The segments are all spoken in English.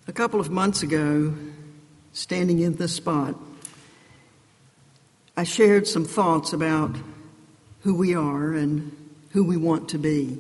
A couple of months ago, standing in this spot, I shared some thoughts about who we are and who we want to be.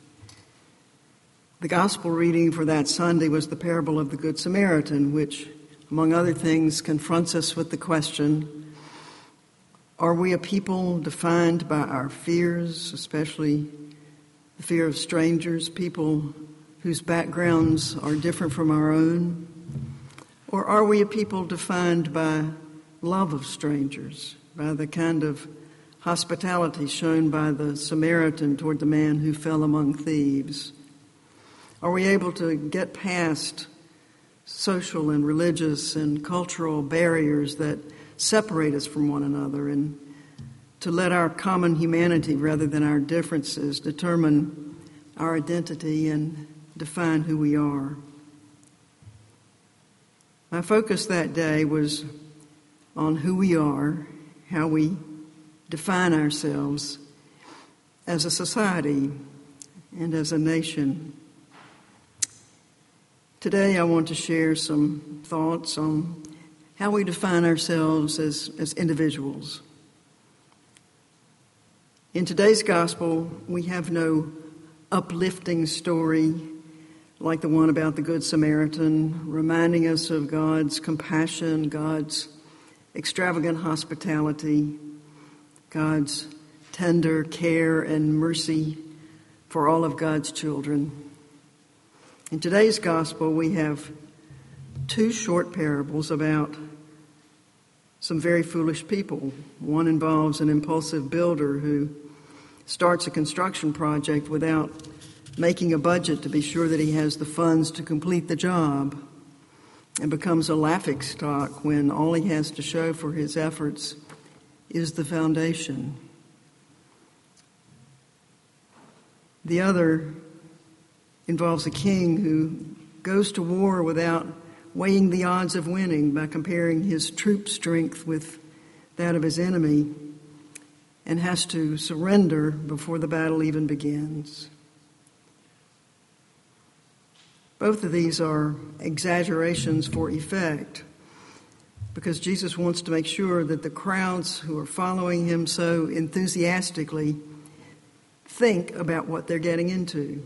The gospel reading for that Sunday was the parable of the Good Samaritan, which, among other things, confronts us with the question, are we a people defined by our fears, especially the fear of strangers, people whose backgrounds are different from our own? Or are we a people defined by love of strangers, by the kind of hospitality shown by the Samaritan toward the man who fell among thieves? Are we able to get past social and religious and cultural barriers that separate us from one another and to let our common humanity rather than our differences determine our identity and define who we are? My focus that day was on who we are, how we define ourselves as a society and as a nation. Today I want to share some thoughts on how we define ourselves as individuals. In today's gospel, we have no uplifting story like the one about the Good Samaritan, reminding us of God's compassion, God's extravagant hospitality, God's tender care and mercy for all of God's children. In today's gospel, we have two short parables about some very foolish people. One involves an impulsive builder who starts a construction project without making a budget to be sure that he has the funds to complete the job, and becomes a laughingstock when all he has to show for his efforts is the foundation. The other involves a king who goes to war without weighing the odds of winning by comparing his troop strength with that of his enemy, and has to surrender before the battle even begins. Both of these are exaggerations for effect, because Jesus wants to make sure that the crowds who are following him so enthusiastically think about what they're getting into.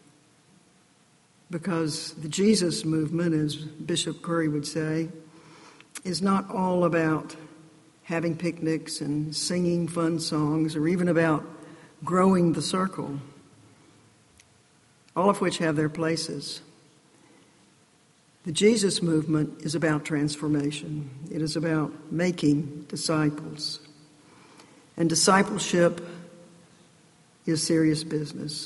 Because the Jesus movement, as Bishop Curry would say, is not all about having picnics and singing fun songs or even about growing the circle, all of which have their places. The Jesus movement is about transformation. It is about making disciples. And discipleship is serious business.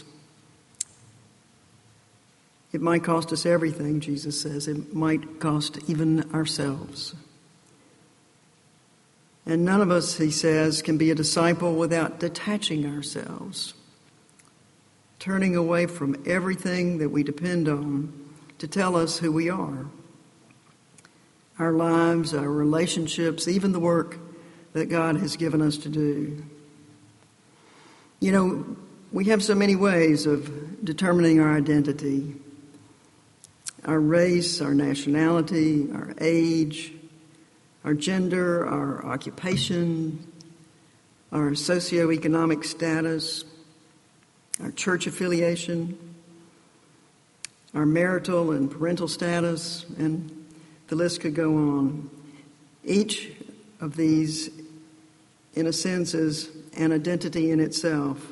It might cost us everything, Jesus says. It might cost even ourselves. And none of us, he says, can be a disciple without detaching ourselves, turning away from everything that we depend on to tell us who we are. Our lives, our relationships, even the work that God has given us to do. You know, we have so many ways of determining our identity. Our race, our nationality, our age, our gender, our occupation, our socioeconomic status, our church affiliation, our marital and parental status, and the list could go on. Each of these, in a sense, is an identity in itself.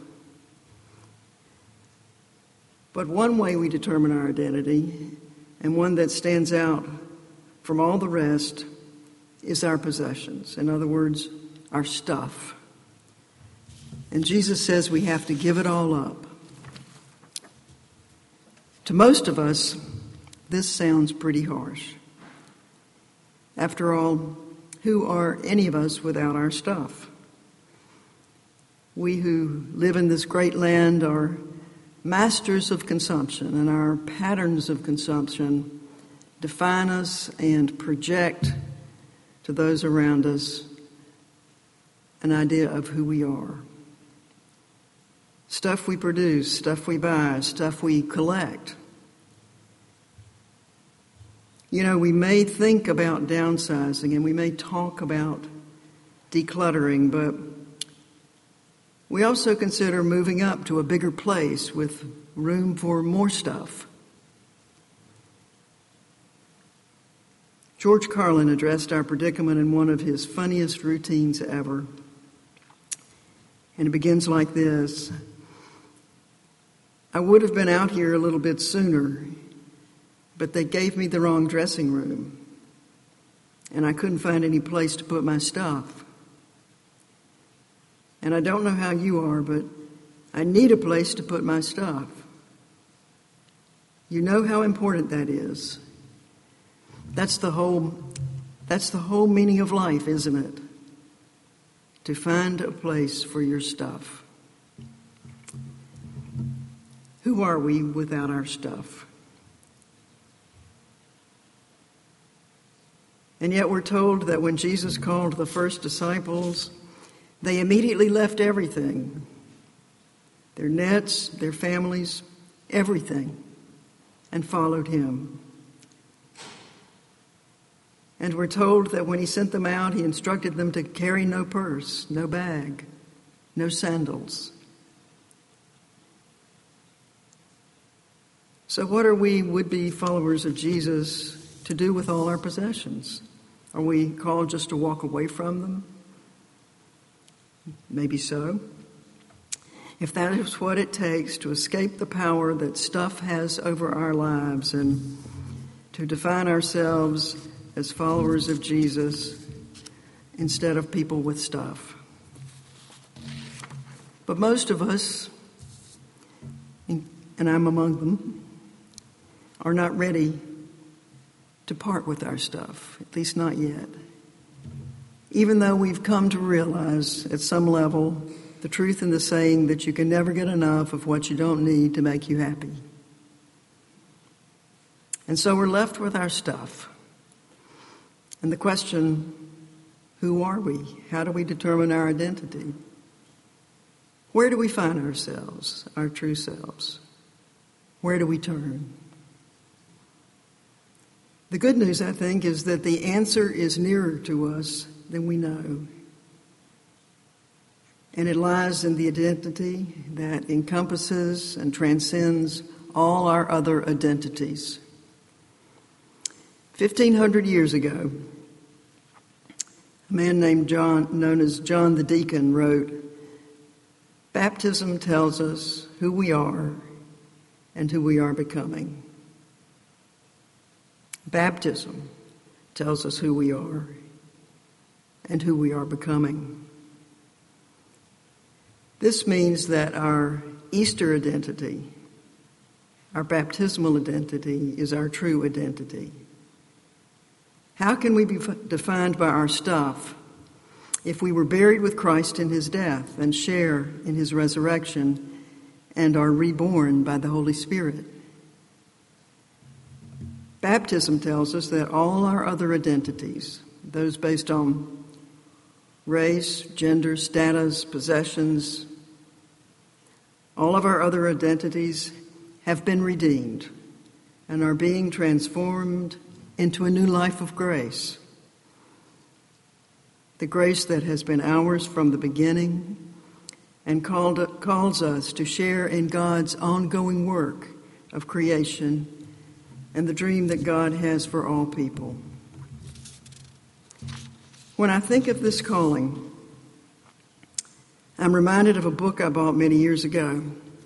But one way we determine our identity, and one that stands out from all the rest, is our possessions. In other words, our stuff. And Jesus says we have to give it all up. To most of us, this sounds pretty harsh. After all, who are any of us without our stuff? We who live in this great land are masters of consumption, and our patterns of consumption define us and project to those around us an idea of who we are. Stuff we produce, stuff we buy, stuff we collect. We may think about downsizing and we may talk about decluttering, but we also consider moving up to a bigger place with room for more stuff. George Carlin addressed our predicament in one of his funniest routines ever. And it begins like this: I would have been out here a little bit sooner, but they gave me the wrong dressing room, and I couldn't find any place to put my stuff. And I don't know how you are, but I need a place to put my stuff. You know how important that is. That's the whole meaning of life, isn't it? To find a place for your stuff. Who are we without our stuff? And yet we're told that when Jesus called the first disciples, they immediately left everything. Their nets, their families, everything, and followed him. And we're told that when he sent them out, he instructed them to carry no purse, no bag, no sandals. So what are we would-be followers of Jesus to do with all our possessions? Are we called just to walk away from them? Maybe so. If that is what it takes to escape the power that stuff has over our lives and to define ourselves as followers of Jesus instead of people with stuff. But most of us, and I'm among them, are not ready to part with our stuff, at least not yet. Even though we've come to realize at some level the truth in the saying that you can never get enough of what you don't need to make you happy. And so we're left with our stuff. And the question, who are we? How do we determine our identity? Where do we find ourselves, our true selves? Where do we turn? The good news, I think, is that the answer is nearer to us than we know. And it lies in the identity that encompasses and transcends all our other identities. 1,500 years ago, a man named John, known as John the Deacon, wrote, "Baptism tells us who we are and who we are becoming." Baptism tells us who we are and who we are becoming. This means that our Easter identity, our baptismal identity, is our true identity. How can we be defined by our stuff if we were buried with Christ in his death and share in his resurrection and are reborn by the Holy Spirit? Baptism tells us that all our other identities, those based on race, gender, status, possessions, all of our other identities have been redeemed and are being transformed into a new life of grace. The grace that has been ours from the beginning and calls us to share in God's ongoing work of creation and the dream that God has for all people. When I think of this calling, I'm reminded of a book I bought many years ago.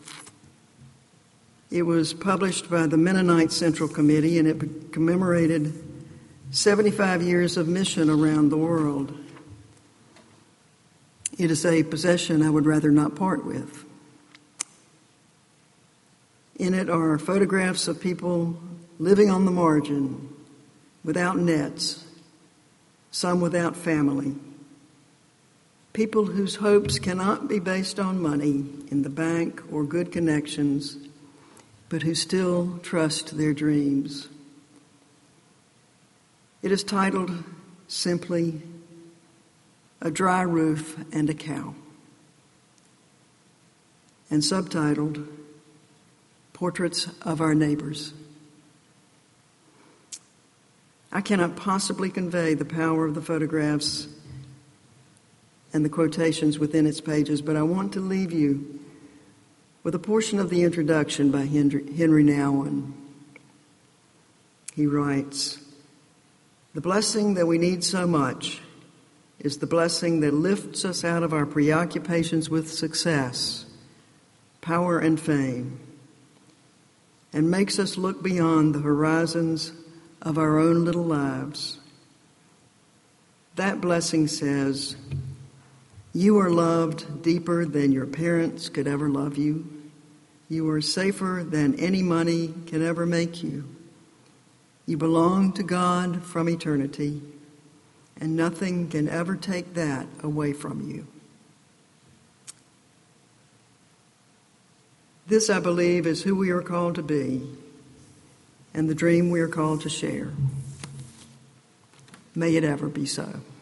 It was published by the Mennonite Central Committee, and it commemorated 75 years of mission around the world. It is a possession I would rather not part with. In it are photographs of people living on the margin, without nets, some without family. People whose hopes cannot be based on money in the bank or good connections, but who still trust their dreams. It is titled simply, "A Dry Roof and a Cow," and subtitled, "Portraits of Our Neighbors." I cannot possibly convey the power of the photographs and the quotations within its pages, but I want to leave you with a portion of the introduction by Henry Nouwen. He writes, "The blessing that we need so much is the blessing that lifts us out of our preoccupations with success, power, and fame, and makes us look beyond the horizons of our own little lives. That blessing says, you are loved deeper than your parents could ever love you. You are safer than any money can ever make you. You belong to God from eternity, and nothing can ever take that away from you." This, I believe, is who we are called to be and the dream we are called to share. May it ever be so.